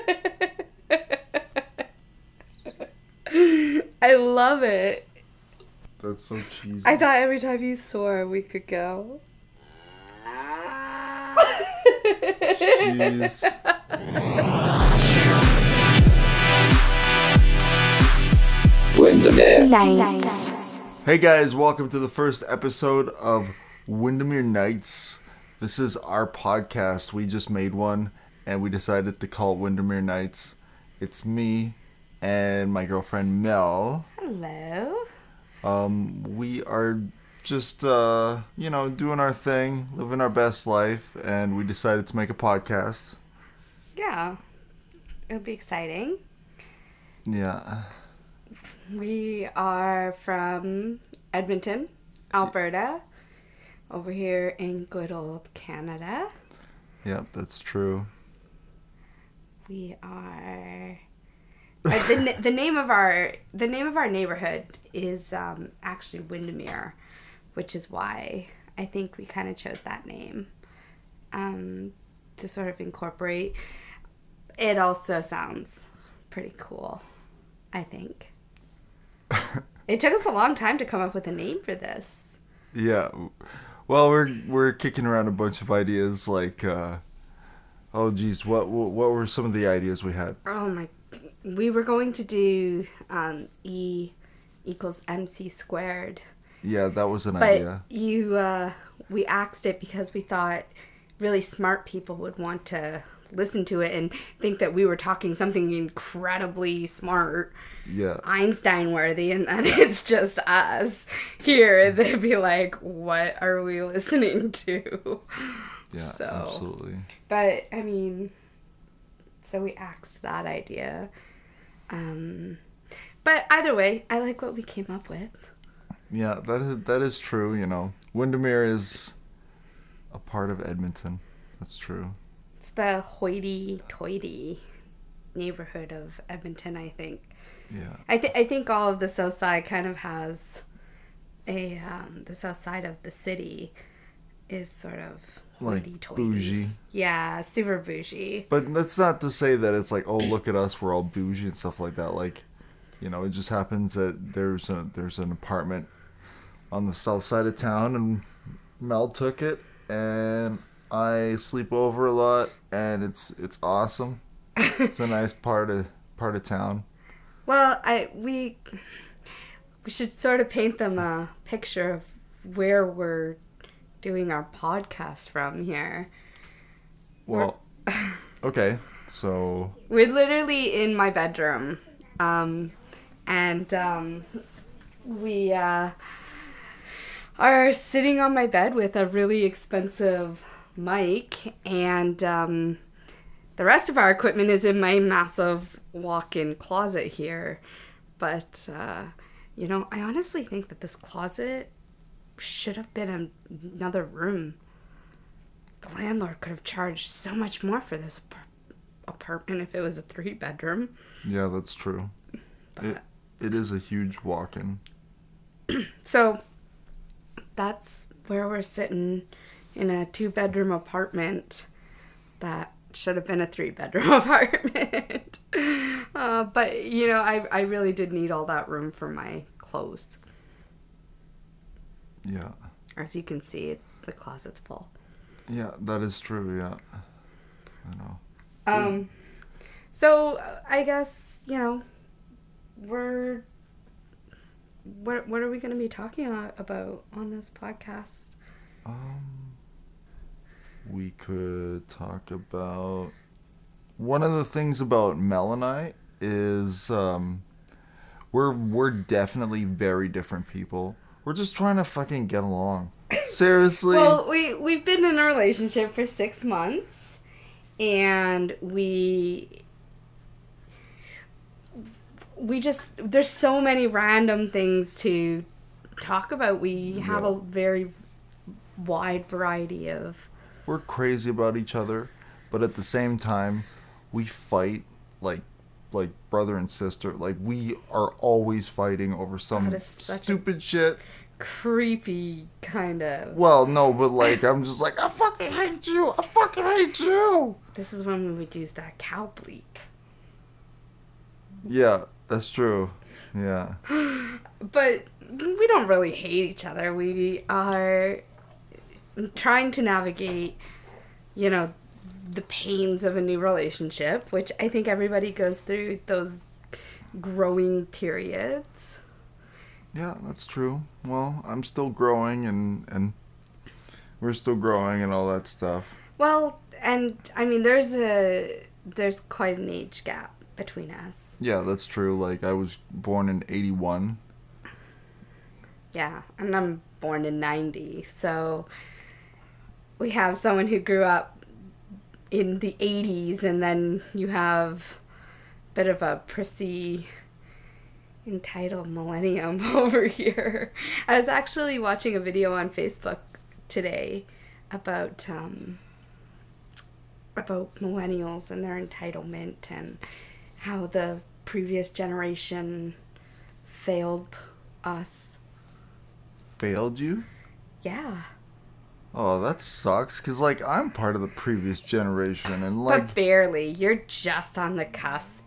I love it. That's so cheesy. I thought every time you swore, we could go. Jeez. Windermere. Nice. Hey guys, welcome to the first episode of Windermere Nights. This is our podcast. We just made one and we decided to call it Windermere Nights. It's me and my girlfriend Mel. Hello. We are just, doing our thing, living our best life, and we decided to make a podcast. Yeah. It'll be exciting. Yeah. We are from Edmonton, Alberta, over here in good old Canada. Yep, that's true. We are the name of our neighborhood is actually Windermere, which is why I think we kind of chose that name to sort of incorporate. It also sounds pretty cool, I think. It took us a long time to come up with a name for this. Yeah. Well, we're kicking around a bunch of ideas like oh geez, what were some of the ideas we had? Oh my, we were going to do E equals MC squared. Yeah, that was an idea. But we axed it because we thought really smart people would want to listen to it and think that we were talking something incredibly smart. Yeah. Einstein worthy, and then it's just us here. They'd be like, what are we listening to? Yeah, absolutely. But I mean, so we axed that idea. But either way, I like what we came up with. Yeah, that is true, you know. Windermere is a part of Edmonton. That's true. It's the hoity-toity neighborhood of Edmonton, I think. Yeah. I think all of the south side kind of has the south side of the city is sort of Like hoity-toity. bougie. Yeah, super bougie. But that's not to say that it's like, oh, look at us, we're all bougie and stuff like that. Like, you know, it just happens that there's an apartment on the south side of town, and Mel took it, and I sleep over a lot, and it's awesome. It's a nice part of town. Well, we should sort of paint them a picture of where we're doing our podcast from here. Well, okay, so We're literally in my bedroom, we are sitting on my bed with a really expensive mic, and the rest of our equipment is in my massive walk-in closet here. But, I honestly think that this closet should have been another room. The landlord could have charged so much more for this apartment if it was a 3-bedroom. yeah, that's true. But It is a huge walk-in. so that's where we're sitting, in a 2-bedroom apartment that should have been a 3-bedroom apartment. But I really did need all that room for my clothes. Yeah. As you can see, the closet's full. Yeah, that is true, yeah. I know. So I guess, what are we going to be talking about on this podcast? We could talk about... One of the things about Mel and I is we're definitely very different people. We're just trying to fucking get along. Seriously. Well, we've been in a relationship for 6 months, and we just, there's so many random things to talk about. We have a very wide variety of... We're crazy about each other, but at the same time, we fight like brother and sister. Like, we are always fighting over some stupid shit. Creepy kind of... Well, no, but like, I'm just like, I fucking hate you! I fucking hate you! This is when we would use that cow bleep. Yeah, that's true. Yeah. But we don't really hate each other. We are trying to navigate, you know, the pains of a new relationship, which I think everybody goes through those growing periods. Yeah, that's true. Well, I'm still growing and we're still growing and all that stuff. Well, and I mean, there's quite an age gap between us. Yeah, that's true. Like I was born in 81. Yeah, and I'm born in 90, so we have someone who grew up in the 80s, and then you have a bit of a prissy entitled millennium over here. I was actually watching a video on Facebook today about millennials and their entitlement and how the previous generation failed us. Failed you? Yeah. Oh, that sucks. Cause like I'm part of the previous generation, and like, But barely. You're just on the cusp.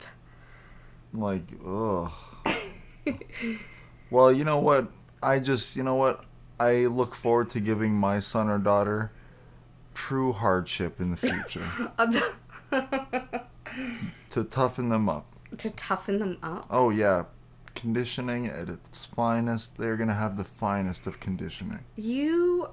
ugh. Well, you know what? You know what? I look forward to giving my son or daughter true hardship in the future to toughen them up. To toughen them up. Oh yeah, conditioning at its finest. They're gonna have the finest of conditioning. You.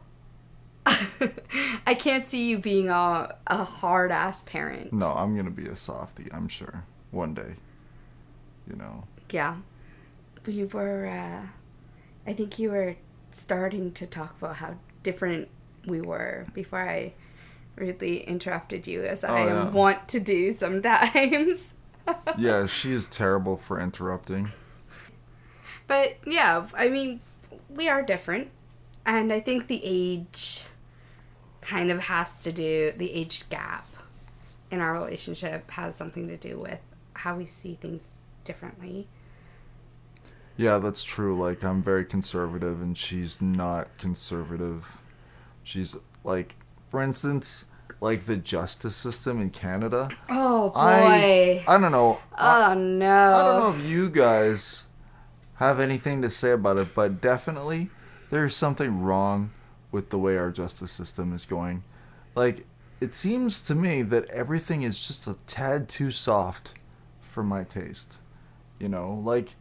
I can't see you being a hard ass parent. No, I'm gonna be a softie. I'm sure one day. You know. Yeah. You were. I think you were starting to talk about how different we were before I rudely interrupted you, as I yeah. want to do sometimes. Yeah, she is terrible for interrupting. But yeah, I mean, we are different. And I think the age kind of has to do, the age gap in our relationship has something to do with how we see things differently. Yeah, that's true. Like, I'm very conservative and she's not conservative. She's, like, for instance, like the justice system in Canada. Oh, boy. I don't know. Oh, no. I don't know if you guys have anything to say about it, but definitely there's something wrong with the way our justice system is going. Like, it seems to me that everything is just a tad too soft for my taste. You know, like...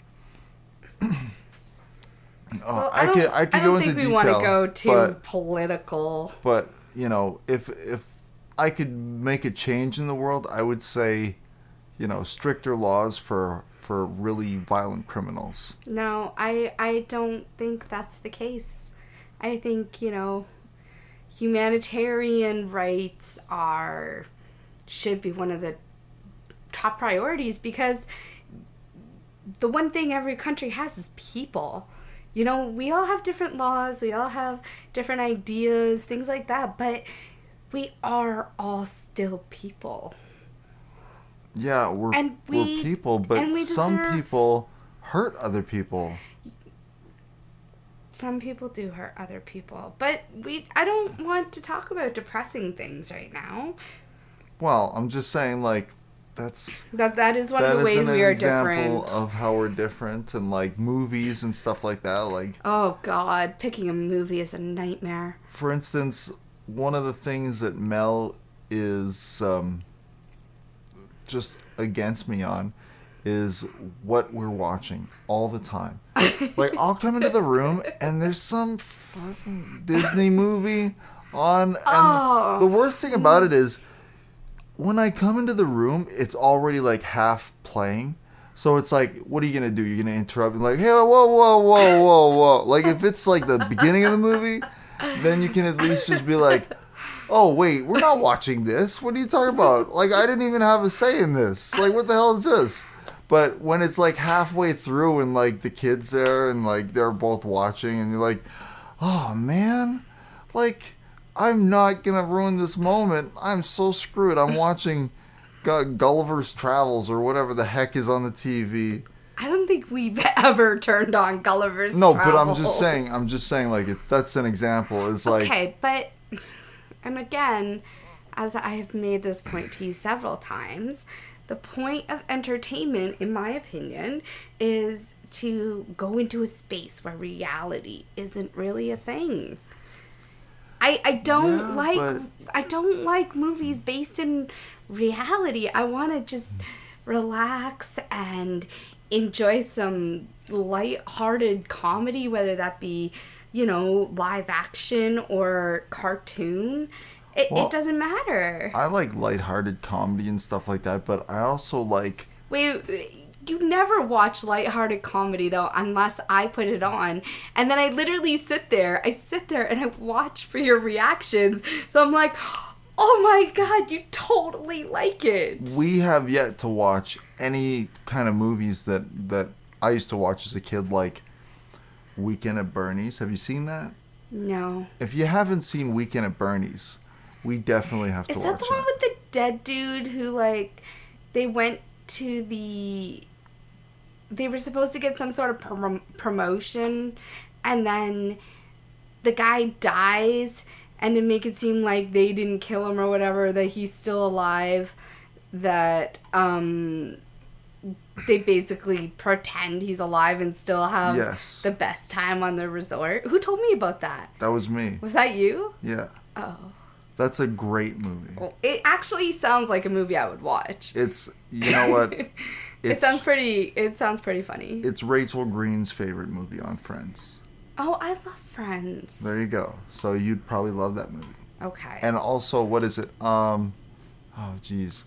Well, I could go into detail. I don't think we want to go too political. But, you know, if I could make a change in the world, I would say, you know, stricter laws for really violent criminals. No, I don't think that's the case. I think, you know, humanitarian rights should be one of the top priorities, because the one thing every country has is people. You know, we all have different laws, we all have different ideas, things like that, but we are all still people. Yeah, we're people, but some people hurt other people. Some people do hurt other people, but I don't want to talk about depressing things right now. Well, I'm just saying, like, that is one of the ways we are different. That is an example of how we're different, and like movies and stuff like that. Like, oh God, picking a movie is a nightmare. For instance, one of the things that Mel is just against me on is what we're watching all the time. Like, I'll come into the room and there's some fucking Disney movie on, and the worst thing about it is, when I come into the room, it's already like half playing. So it's like, what are you going to do? You're going to interrupt and like, hey, whoa. Like, if it's like the beginning of the movie, then you can at least just be like, oh, wait, we're not watching this. What are you talking about? Like, I didn't even have a say in this. Like, what the hell is this? But when it's like halfway through and like the kid's there and like they're both watching and you're like, oh, man, like... I'm not going to ruin this moment. I'm so screwed. I'm watching Gulliver's Travels or whatever the heck is on the TV. I don't think we've ever turned on Gulliver's Travels. No, but I'm just saying, like, that's an example. It's like... Okay, but... And again, as I have made this point to you several times, the point of entertainment, in my opinion, is to go into a space where reality isn't really a thing. I don't I don't like movies based in reality. I want to just relax and enjoy some light-hearted comedy, whether that be, live action or cartoon. It doesn't matter. I like lighthearted comedy and stuff like that, but I also like... Wait, you never watch lighthearted comedy, though, unless I put it on. And then I literally sit there and I watch for your reactions. So I'm like, oh my God, you totally like it. We have yet to watch any kind of movies that I used to watch as a kid, like Weekend at Bernie's. Have you seen that? No. If you haven't seen Weekend at Bernie's, we definitely have to watch it. Is that the one with the dead dude who, they went to they were supposed to get some sort of promotion, and then the guy dies, and to make it seem like they didn't kill him or whatever, that he's still alive, that they basically pretend he's alive and still have the best time on the resort? Who told me about that? That was me. Was that you? Yeah. Oh. That's a great movie. Well, it actually sounds like a movie I would watch. It's, you know what? It sounds pretty funny. It's Rachel Green's favorite movie on Friends. Oh, I love Friends. There you go. So you'd probably love that movie. Okay. And also, what is it? Oh, geez.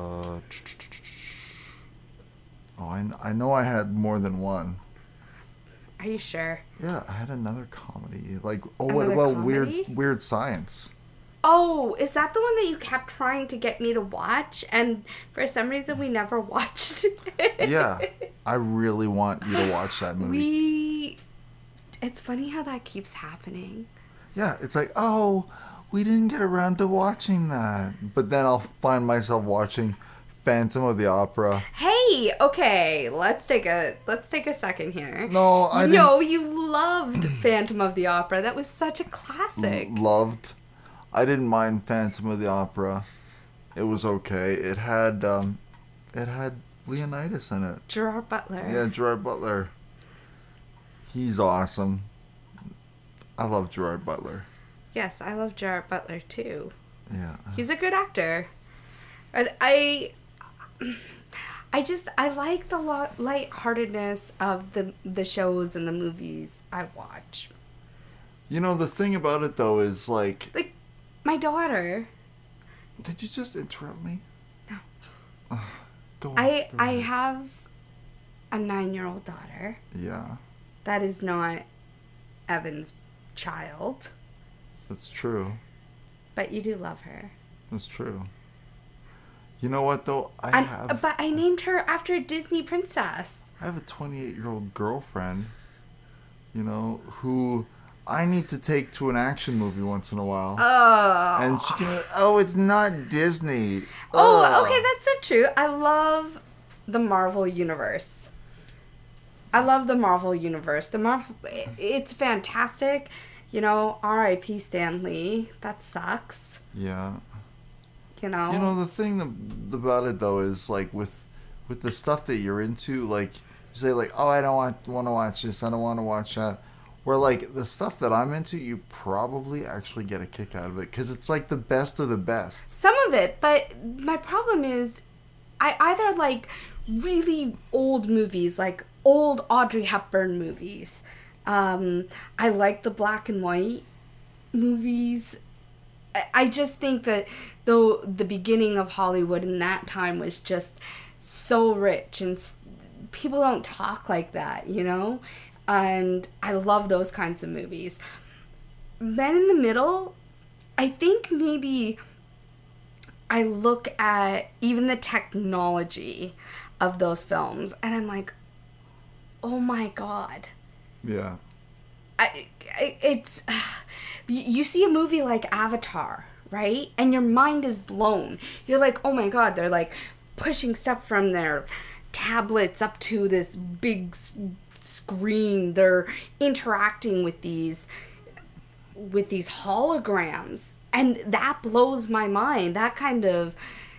I know I had more than one. Are you sure? Yeah, I had another comedy. Weird Science. Oh, is that the one that you kept trying to get me to watch, and for some reason we never watched it? Yeah, I really want you to watch that movie. It's funny how that keeps happening. Yeah, it's like, oh, we didn't get around to watching that. But then I'll find myself watching Phantom of the Opera. Hey, okay, let's take a second here. No, I didn't. No, you loved Phantom of the Opera. That was such a classic. Loved. I didn't mind Phantom of the Opera. It was okay. It had Leonidas in it. Gerard Butler. Yeah, Gerard Butler. He's awesome. I love Gerard Butler. Yes, I love Gerard Butler too. Yeah. He's a good actor. But I like the lightheartedness of the shows and the movies I watch. You know, the thing about it though is like my daughter. Did you just interrupt me? No. Go on. I have a 9-year-old daughter. Yeah. That is not Evan's child. That's true. But you do love her. That's true. You know what though? But I named her after a Disney princess. I have a 28-year-old girlfriend, who I need to take to an action movie once in a while. Oh. And she can, it's not Disney. Oh, okay, that's so true. I love the Marvel Universe. It's fantastic. R.I.P. Stan Lee. That sucks. Yeah. The thing about it though is like with the stuff that you're into, like you say like, oh, I don't want to watch this, I don't want to watch that. Where like the stuff that I'm into, you probably actually get a kick out of it because it's like the best of the best. Some of it, but my problem is, I either like really old movies, like old Audrey Hepburn movies. I like the black and white movies. I just think that though the beginning of Hollywood in that time was just so rich and people don't talk like that, and I love those kinds of movies. Then in the middle, I think maybe I look at even the technology of those films and I'm like, oh my God. Yeah. It's you see a movie like Avatar, right? And your mind is blown. You're like, oh my God, they're like pushing stuff from their tablets up to this big screen. They're interacting with these holograms. And that blows my mind. That kind of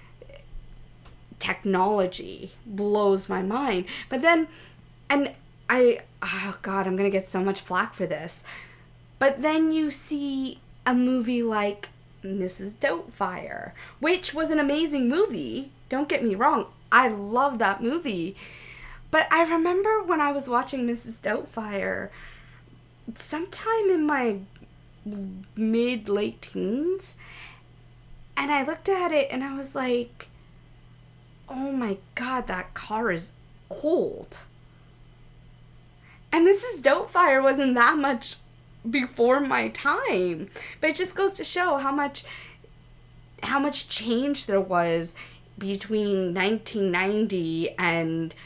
technology blows my mind. But then, and oh God, I'm going to get so much flack for this. But then you see a movie like Mrs. Doubtfire, which was an amazing movie. Don't get me wrong. I love that movie. But I remember when I was watching Mrs. Doubtfire, sometime in my mid-late teens, and I looked at it and I was like, oh my God, that car is old. And Mrs. Doubtfire wasn't that much before my time. But it just goes to show how much change there was between 1990 and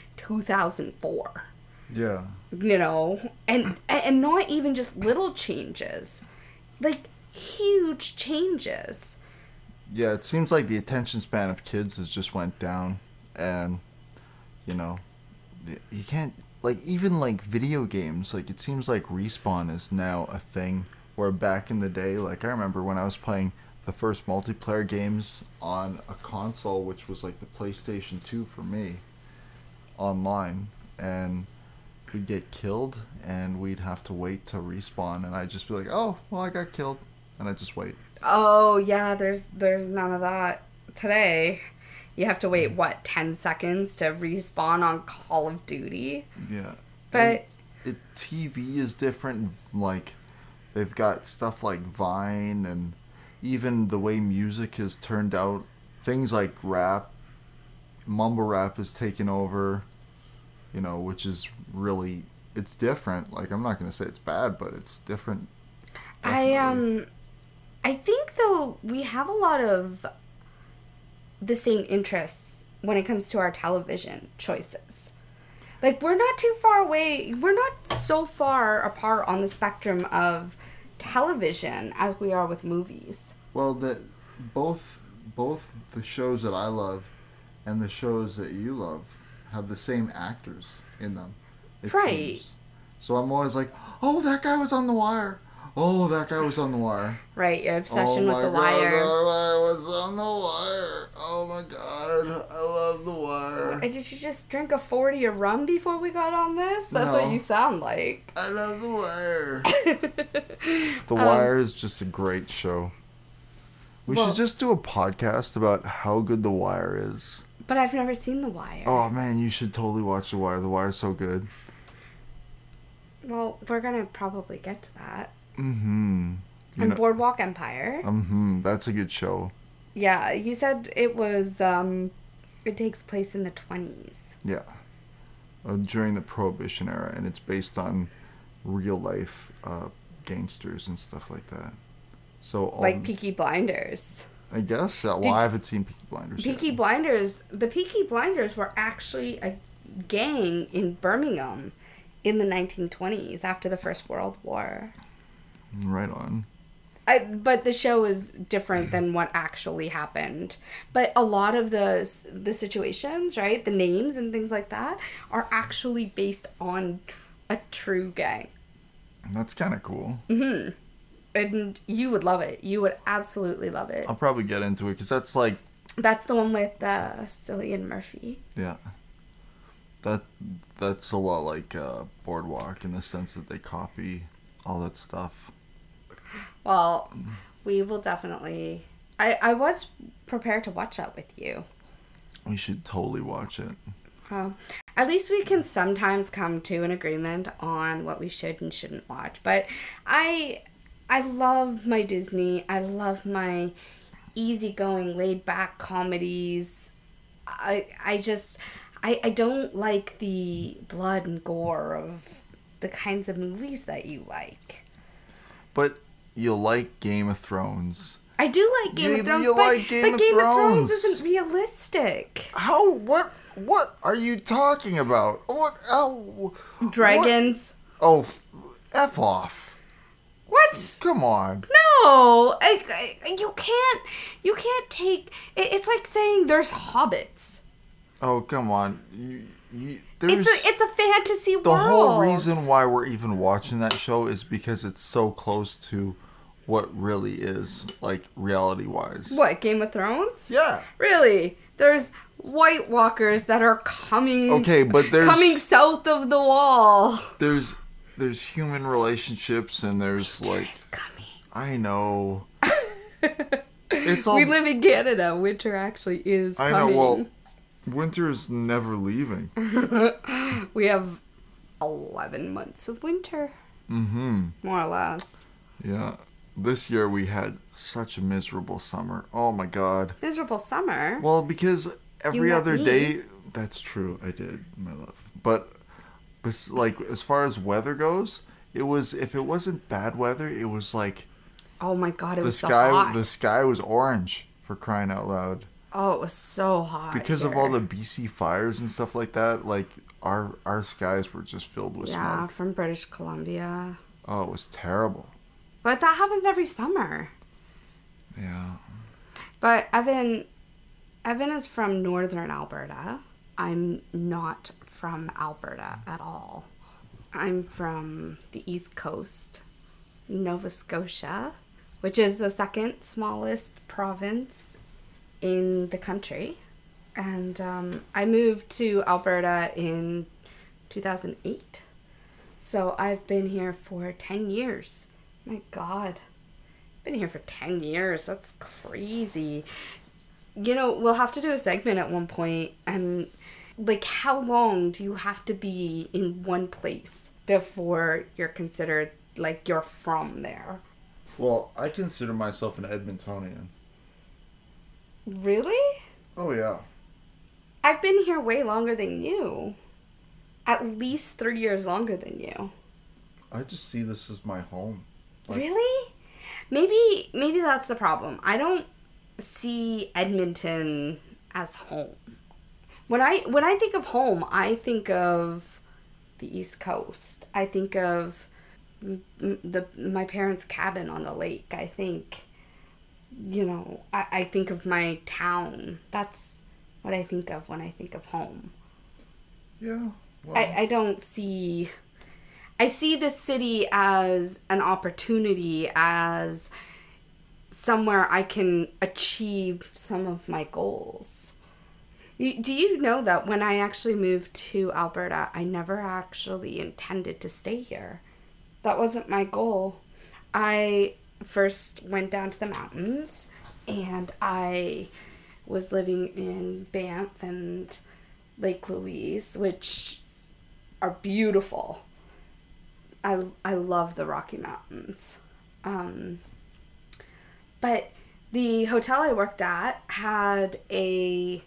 2004. Yeah. You know, and not even just little changes, like huge changes. Yeah, it seems like the attention span of kids has just went down, and you know, you can't, like, even like video games, like it seems like Respawn is now a thing, where back in the day, like I remember when I was playing the first multiplayer games on a console, which was like the PlayStation 2 for me, online, and we'd get killed and we'd have to wait to respawn, and I'd just be like, oh, well, I got killed, and I'd just wait. Oh yeah, there's none of that today. You have to wait, what, 10 seconds to respawn on Call of Duty? Yeah. But TV is different. Like, they've got stuff like Vine, and even the way music has turned out. Things like rap, mumble rap has taken over, you know, which is really, it's different. Like, I'm not going to say it's bad, but it's different. Definitely. I think, though, we have a lot of the same interests when it comes to our television choices. Like, we're not too far away. We're not so far apart on the spectrum of television as we are with movies. Well, both the shows that I love and the shows that you love have the same actors in them. It right. Seems. So I'm always like, oh, that guy was on The Wire. Oh, that guy was on The Wire. Right, your obsession with The Wire. Wire. That guy was on The Wire. Oh my God, I love The Wire. Did you just drink a 40 of rum before we got on this? That's what you sound like. I love The Wire. The Wire is just a great show. We should just do a podcast about how good The Wire is. But I've never seen The Wire. Oh man, you should totally watch The Wire. The Wire's so good. Well, we're gonna probably get to that. Mm-hmm. And Boardwalk Empire. Mm-hmm. That's a good show. Yeah, you said it was, it takes place in the 20s. Yeah. During the Prohibition era, and it's based on real life gangsters and stuff like that. So like Peaky Blinders. I guess. Well, I haven't seen Peaky Blinders yet. Blinders. The Peaky Blinders were actually a gang in Birmingham in the 1920s after the First World War. Right on. But the show is different than what actually happened. But a lot of the situations, right, the names and things like that, are actually based on a true gang. That's kind of cool. Mm-hmm. And you would love it. You would absolutely love it. I'll probably get into it, because that's like... That's the one with Cillian Murphy. Yeah. That's a lot like Boardwalk, in the sense that they copy all that stuff. Well, we will definitely... I was prepared to watch that with you. We should totally watch it. At least we can sometimes come to an agreement on what we should and shouldn't watch. But I love my Disney. I love my easygoing, laid-back comedies. I don't like the blood and gore of the kinds of movies that you like. But you like Game of Thrones. I do like Game of Thrones, but Game of Thrones isn't realistic. How? What are you talking about? What? How? Dragons. What? Oh, F off. What? Come on. No, you can't take. It's like saying there's hobbits. Oh, come on. It's a fantasy world. The whole reason why we're even watching that show is because it's so close to what really is, like, reality-wise. What, Game of Thrones? Yeah. Really? There's White Walkers that are coming. Okay, but there's coming south of the wall. There's human relationships, and there's Winter like is coming. I know. It's all We live in Canada. Winter actually is coming. I know. Well, winter is never leaving. We have 11 months of winter. Mm-hmm. More or less. Yeah. This year we had such a miserable summer. Oh my god. Miserable summer? Well, because every met other me. day... That's true, I did, my love. But, like, as far as weather goes, it was... If it wasn't bad weather, it was like... Oh my god, it The was sky, so hot. the sky was orange, for crying out loud. Oh, it was so hot. Because of here. all the BC fires and stuff like that, like, our skies were just filled with Yeah, smoke. from British Columbia. Oh, it was terrible. But that happens every summer. Yeah. But Evan is from northern Alberta. I'm not from Alberta at all. I'm from the East Coast, Nova Scotia, which is the second smallest province in the country. And I moved to Alberta in 2008. So I've been here for 10 years. My God. Been here for 10 years. That's crazy. You know, we'll have to do a segment at one point, and like, how long do you have to be in one place before you're considered like you're from there? Well, I consider myself an Edmontonian. Really? Oh, yeah. I've been here way longer than you. At least 3 years longer than you. I just see this as my home. Like, Really? Maybe that's the problem. I don't see Edmonton as home. When I think of home, I think of the East Coast. I think of my parents' cabin on the lake. I think, you know, I think of my town. That's what I think of when I think of home. Yeah. Well, I don't see... I see the city as an opportunity, as somewhere I can achieve some of my goals. Do you know that when I actually moved to Alberta, I never actually intended to stay here? That wasn't my goal. I first went down to the mountains, and I was living in Banff and Lake Louise, which are beautiful. I love the Rocky Mountains. But the hotel I worked at had a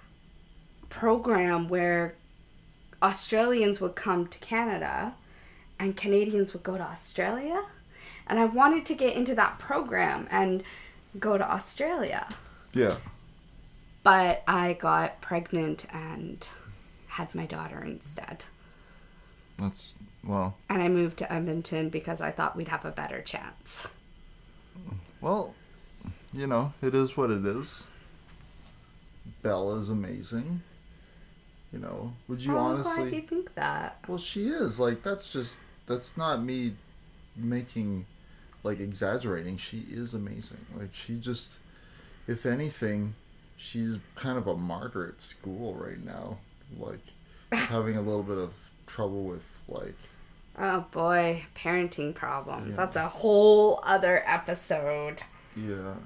program where Australians would come to Canada and Canadians would go to Australia. And I wanted to get into that program and go to Australia. yeah. But I got pregnant and had my daughter instead. That's, well, And I moved to Edmonton because I thought we'd have a better chance. well, you know, it is what it is. Bella's amazing. You know, would you I'm honestly... glad you think that. Well, she is. Like, that's not me making, like, exaggerating. She is amazing. Like, she just, if anything, she's kind of a martyr at school right now. Like, having a little bit of trouble with, like... Oh boy, parenting problems. Yeah. That's a whole other episode. Yeah.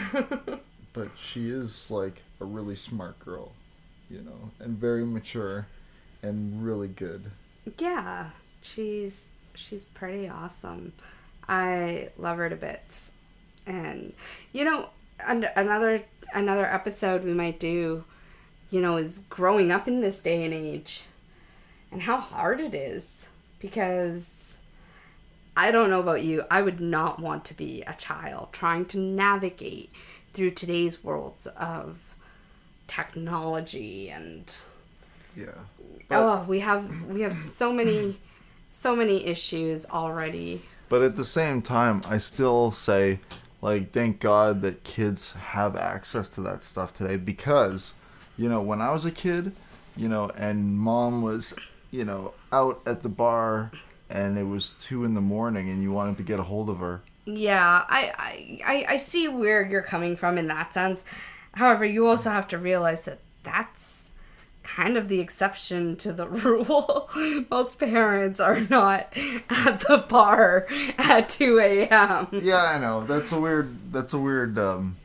But she is, like, a really smart girl, you know, and very mature and really good. Yeah, she's pretty awesome. I love her to bits. And, you know, another episode we might do, you know, is growing up in this day and age and how hard it is. Because I don't know about you, I would not want to be a child trying to navigate through today's worlds of technology and Yeah. we have so many issues already. But at the same time, I still say, like, thank God that kids have access to that stuff today, because, you know, when I was a kid, you know, and mom was, you know, out at the bar and it was 2 a.m. and you wanted to get a hold of her, Yeah, I see where you're coming from in that sense. However, you also have to realize that that's kind of the exception to the rule. Most parents are not at the bar at 2 a.m. Yeah, I know. That's a weird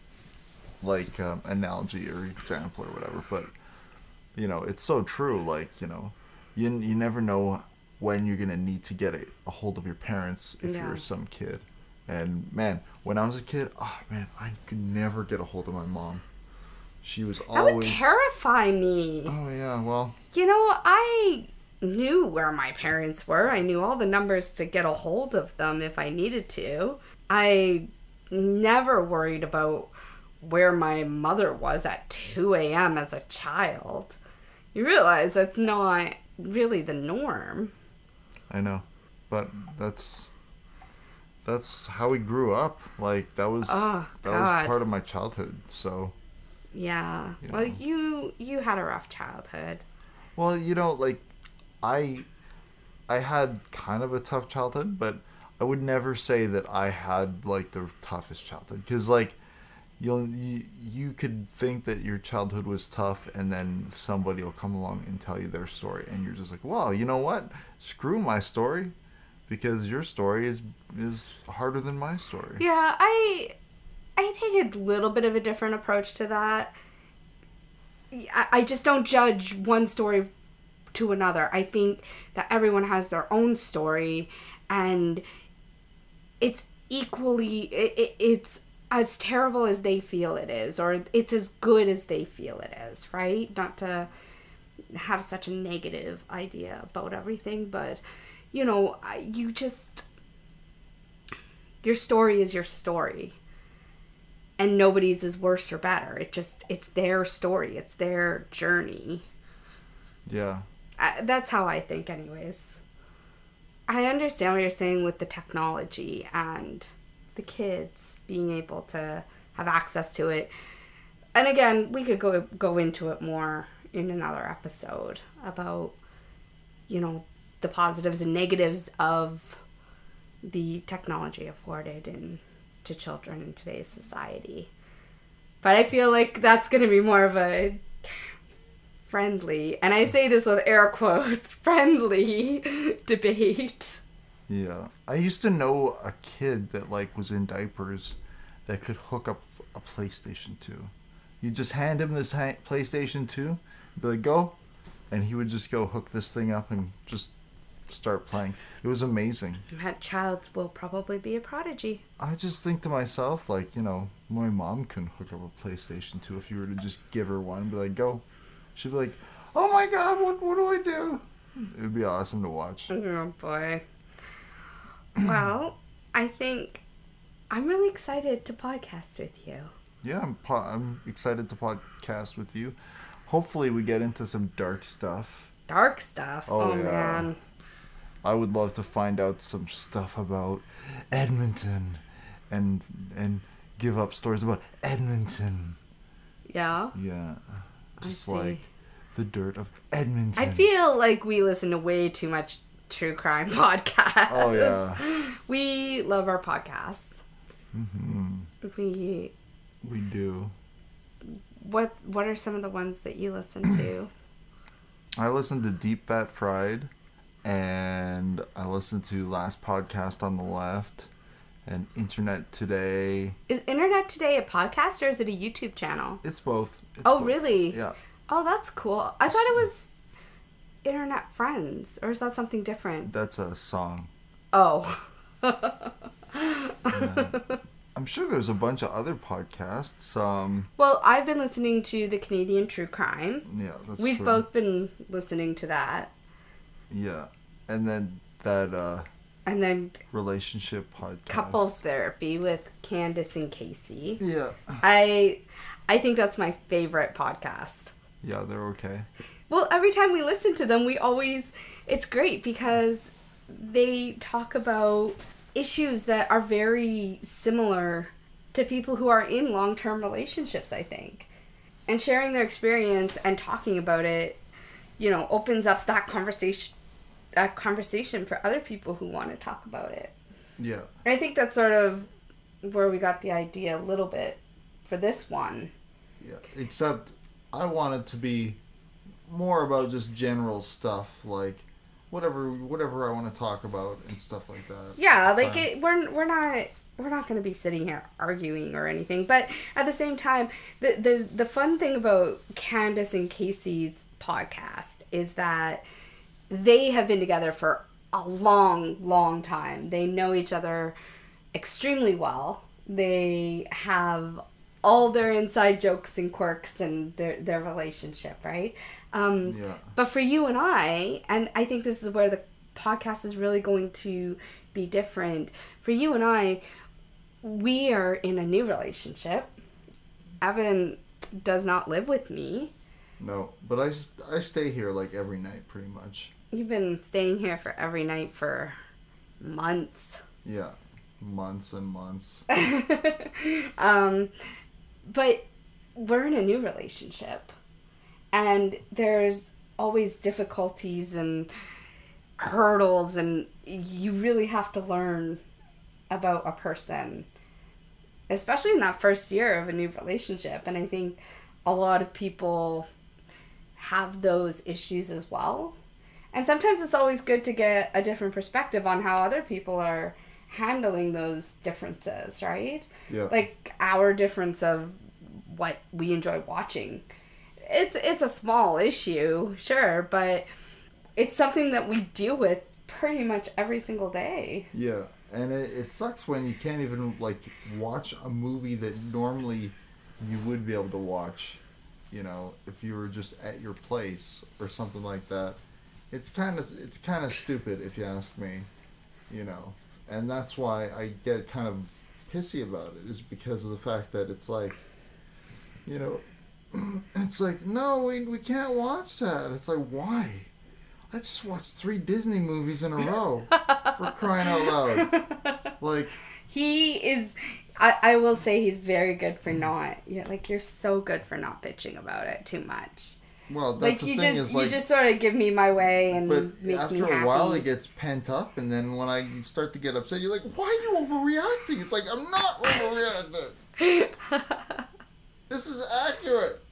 analogy or example or whatever, but you know, it's so true. Like, you know, you never know when you're gonna need to get a hold of your parents if Yeah. you're some kid. And man, when I was a kid, oh man, I could never get a hold of my mom. She was That would always. terrify me. Oh yeah, well, You know, I knew where my parents were. I knew all the numbers to get a hold of them if I needed to. I never worried about where my mother was at 2 a.m. as a child. You realize that's not really the norm. I know, but that's how we grew up. Like that was Oh, that God. was part of my childhood. So. Yeah. You Well, know. you had a rough childhood. Well, you know, like I I had kind of a tough childhood, but I would never say that I had like the toughest childhood because like you could think that your childhood was tough and then somebody will come along and tell you their story and you're just like, "Well, you know what? Screw my story because your story is harder than my story." Yeah, I take a little bit of a different approach to that. I just don't judge one story to another. I think that everyone has their own story, and it's equally it's as terrible as they feel it is, or it's as good as they feel it is, right? Not to have such a negative idea about everything, but you know, your story is your story. And nobody's is worse or better. It's their story. It's their journey. Yeah. That's how I think, anyways. I understand what you're saying with the technology and the kids being able to have access to it. And again, we could go into it more in another episode about, you know, the positives and negatives of the technology afforded to children in today's society. But I feel like that's going to be more of a friendly, and I say this with air quotes, friendly debate. Yeah. I used to know a kid that like was in diapers that could hook up a PlayStation 2. You just hand him this PlayStation 2, be like, "Go," and he would just go hook this thing up and just start playing. It was amazing. That child will probably be a prodigy. I just think to myself, like, you know, my mom can hook up a PlayStation 2 if you were to just give her one and be like, "Go." She'd be like, "Oh my god, what do I do?" It would be awesome to watch. Oh boy. Well, I think I'm really excited to podcast with you. Yeah, I'm excited to podcast with you. Hopefully we get into some dark stuff. Dark stuff. Oh, Oh, yeah. man. I would love to find out some stuff about Edmonton and give up stories about Edmonton. Yeah. Yeah. Just see. like the dirt of Edmonton. I feel like we listen to way too much true crime podcasts. Oh, yeah. We love our podcasts. Mm-hmm. We We do. what are some of the ones that you listen to? I listened to Deep Fat Fried, and I listened to Last Podcast on the Left, and Internet Today. Is Internet Today a podcast or is it a YouTube channel? It's both. It's Oh, both. really? Yeah. Oh, that's cool. I thought it was Internet Friends, or is that something different? That's a song. Oh. I'm sure there's a bunch of other podcasts. Well, I've been listening to the Canadian True Crime. Yeah, that's We've true. both been listening to that. Yeah, and then that And then relationship podcast. Couples Therapy with Candace and Casey. Yeah. I think that's my favorite podcast. Yeah, they're okay. Well, every time we listen to them, it's great because they talk about issues that are very similar to people who are in long-term relationships, I think. And sharing their experience and talking about it, you know, opens up that conversation for other people who want to talk about it. Yeah. I think that's sort of where we got the idea a little bit for this one. Yeah. Except I want it to be more about just general stuff, like whatever I want to talk about and stuff like that. Yeah, like we're not going to be sitting here arguing or anything, but at the same time, the fun thing about Candace and Casey's podcast is that they have been together for a long time. They know each other extremely well. They have all their inside jokes and quirks and their relationship, right? Yeah. But for you and I think this is where the podcast is really going to be different. For you and I, we are in a new relationship. Evan does not live with me. No, but I stay here like every night pretty much. You've been staying here for every night for months. Yeah, months and months. But we're in a new relationship. And there's always difficulties and hurdles, and you really have to learn about a person, especially in that first year of a new relationship. And I think a lot of people have those issues as well. And sometimes it's always good to get a different perspective on how other people are handling those differences, right? Yeah. Like our difference of what we enjoy watching. It's a small issue, sure, but it's something that we deal with pretty much every single day. Yeah, and it sucks when you can't even like watch a movie that normally you would be able to watch, you know, if you were just at your place or something like that. It's kind of stupid if you ask me, you know. And that's why I get kind of pissy about it, is because of the fact that it's like, you know, it's like, no, we can't watch that. It's like, why? I just watched 3 Disney movies in a row, for crying out loud. Like, he is, I will say he's very good for not, you're so good for not bitching about it too much. Well, that's the thing is, like, you just sort of give me my way and but make me happy. after a while it gets pent up, and then when I start to get upset, you're like, why are you overreacting? It's like, I'm not overreacting. This is accurate.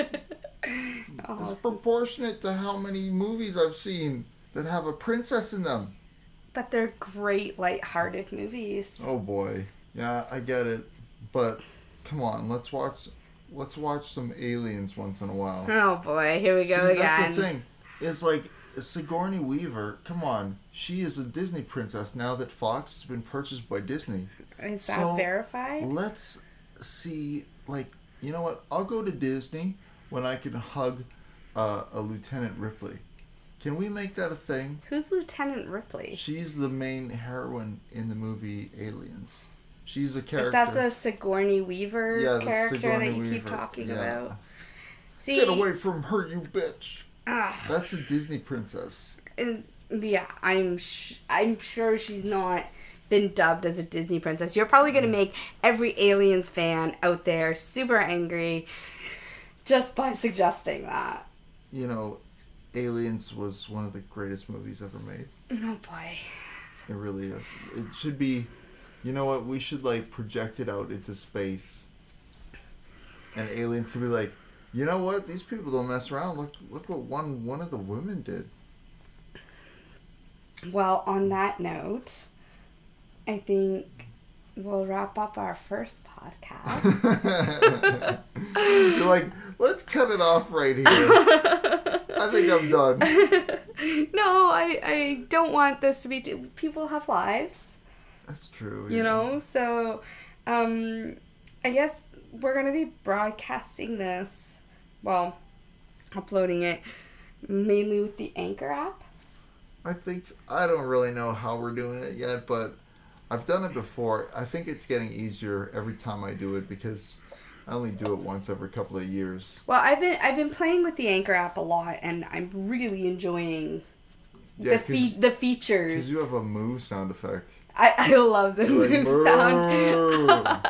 It's proportionate to how many movies I've seen that have a princess in them. But they're great, light-hearted movies. Oh boy. Yeah, I get it. But come on, let's watch some Aliens once in a while. Oh boy, here we go again. That's the thing. It's like Sigourney Weaver, come on. She is a Disney princess now that Fox has been purchased by Disney. Is that verified? Let's see, like, you know what? I'll go to Disney when I can hug a Lieutenant Ripley. Can we make that a thing? Who's Lieutenant Ripley? She's the main heroine in the movie Aliens. She's a character. Is that the Sigourney Weaver character Sigourney that you Weaver. keep talking Yeah. about? See, get away from her, you bitch. Ugh. That's a Disney princess. Yeah, I'm sure she's not been dubbed as a Disney princess. You're probably going to make every Aliens fan out there super angry just by suggesting that. You know, Aliens was one of the greatest movies ever made. Oh boy. It really is. It should be, you know what, we should like project it out into space. And aliens could be like, you know what, these people don't mess around. Look what one of the women did. Well, on that note, I think we'll wrap up our first podcast. You're like, let's cut it off right here. I think I'm done. No, I don't want this to be... People have lives. That's true. You know? So, I guess we're going to be broadcasting this, well, uploading it mainly with the Anchor app. I don't really know how we're doing it yet, but I've done it before. I think it's getting easier every time I do it because I only do it once every couple of years. Well, I've been playing with the Anchor app a lot, and I'm really enjoying the features. Because you have a moo sound effect. I love the moo sound.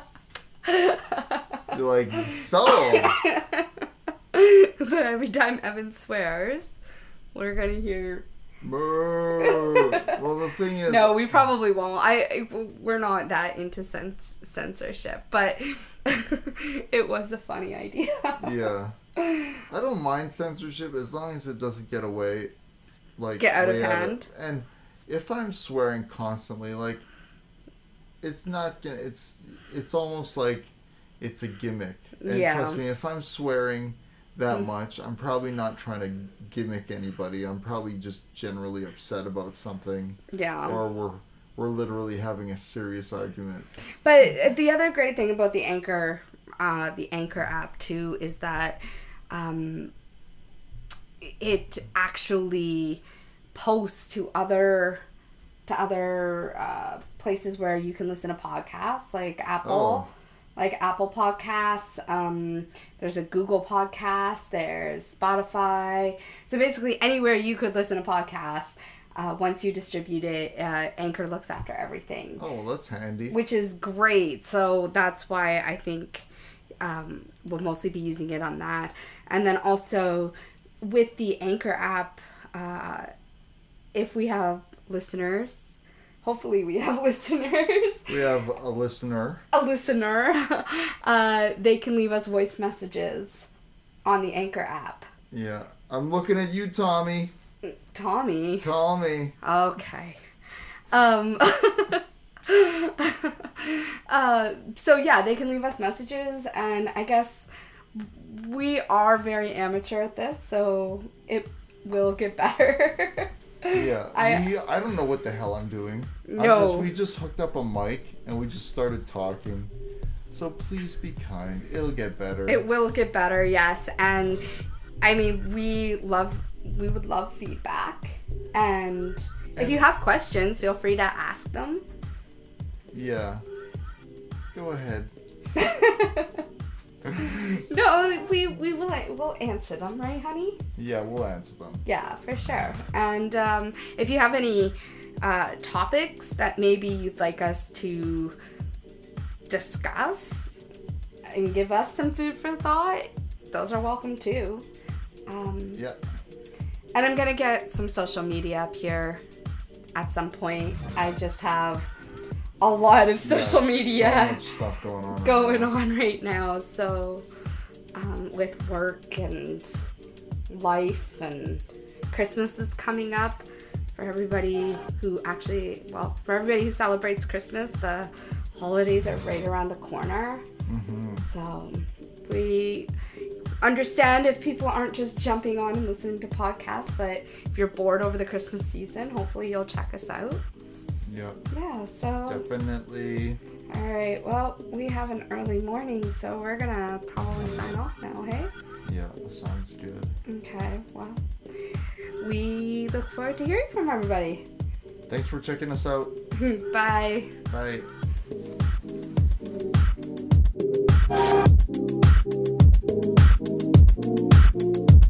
You're like, so. So every time Evan swears, we're gonna hear Moo. Well, the thing is, No, we probably won't. We're not that into censorship, but it was a funny idea. yeah, I don't mind censorship as long as it doesn't get away, like Get out of way hand. And if I'm swearing constantly, like, it's not gonna. It's almost like it's a gimmick. And Yeah. trust me, if I'm swearing that much, I'm probably not trying to gimmick anybody. I'm probably just generally upset about something, Yeah. or we're literally having a serious argument. But the other great thing about the Anchor app too is that it actually posts to other places where you can listen to podcasts, like Apple. Oh. Like Apple Podcasts, there's a Google Podcast, there's Spotify. So basically anywhere you could listen to podcasts, once you distribute it, Anchor looks after everything. Oh, well, that's handy. Which is great. So that's why I think we'll mostly be using it on that. And then also with the Anchor app, if we have listeners, hopefully we have listeners. We have a listener. They can leave us voice messages on the Anchor app. Yeah. I'm looking at you, Tommy. Tommy. Call me. Okay. So yeah, they can leave us messages, and I guess we are very amateur at this, so it will get better. Yeah. I don't know what the hell I'm doing. No. We just hooked up a mic and we just started talking. So please be kind. It'll get better. It will get better, yes. And I mean, we would love feedback. And if you have questions, feel free to ask them. Yeah. Go ahead. No, we'll answer them, right, honey? Yeah, we'll answer them. Yeah, for sure. And if you have any topics that maybe you'd like us to discuss and give us some food for thought, those are welcome too. Yeah. And I'm gonna get some social media up here at some point. I just have a lot of social media So much stuff going on right now. So with work and life, and Christmas is coming up for everybody who celebrates Christmas. The holidays are right around the corner. Mm-hmm. So we understand if people aren't just jumping on and listening to podcasts, but if you're bored over the Christmas season, hopefully you'll check us out. Yep. Yeah, so Definitely. all right, well, we have an early morning, so we're gonna probably sign off now, hey? Yeah, that sounds good. Okay, well, we look forward to hearing from everybody. Thanks for checking us out. Bye. Bye.